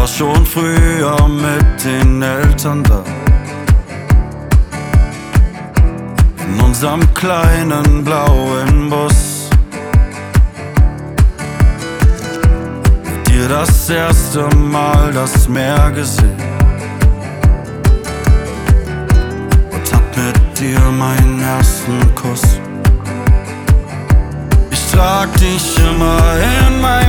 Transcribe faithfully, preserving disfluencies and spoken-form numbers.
schon früher mit den Eltern da. In unserem kleinen blauen Bus. Mit dir das erste Mal das Meer gesehen. Und hab mit dir meinen ersten Kuss. Ich trag dich immer in mein